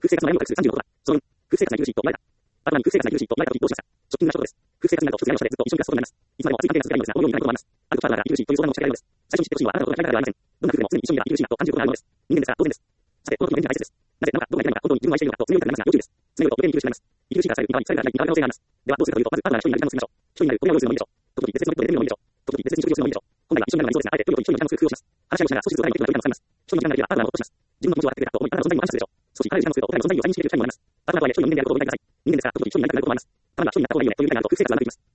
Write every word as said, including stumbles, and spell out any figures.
夫婦生活の悩みを隠すさんじゅうの言葉。そのに、夫婦生活が苦しいと言われた。あとはに、夫婦生活が苦しいと言われた時どうしました。直近の衝動です。夫婦生活になると普通の場所でずっと一緒に暮らすことになります。いつまでも熱い関係が続けられるのですが、このようにいかないこともあります。あるとパートナーが苦しいという相談をしてくれるのです。最初に知ってほしいのはあなたのことが嫌いだからではありません。どんな夫婦でも常に一緒にいれば苦しいなと感じることがあるのです。人間ですから当然です。さて、この時の現実が大切です。なぜなのか、どこがいけないのか、本当に自分を愛しているのかと強いからなりますが、要注意です。強いと余計に苦しくなります。生きるしいからされるには、それがないに変わる可能性があります。では、どうするかというと、まずパートナーが一人になる時間を作りましょう。一人になることを用意するのもいいでしょう。時々別々のベッドで寝てみるのもいいでしょう。時々別々に食事をするのもいいでしょう。本来は一緒になるのが理想ですが、あえて距離を取り一緒に時間を作る工夫をします。話し合いをしながら少しずつお互いの気分が良くなる時間を使います。一人の時間ができればパートナーをほっとします。自分の気持ちを分かってくれたと思い、あなたの存在にも感謝するでしょう。少し離れる時間を作るとお互いの存在にを再認識できる機会にもなります。パートナーとはいえ一人の人間であることを理解ください。人間ですから時々一人になりたくなることもあります。ただ一人になった方がいいよねという理解があると夫婦生活はうまくいきます。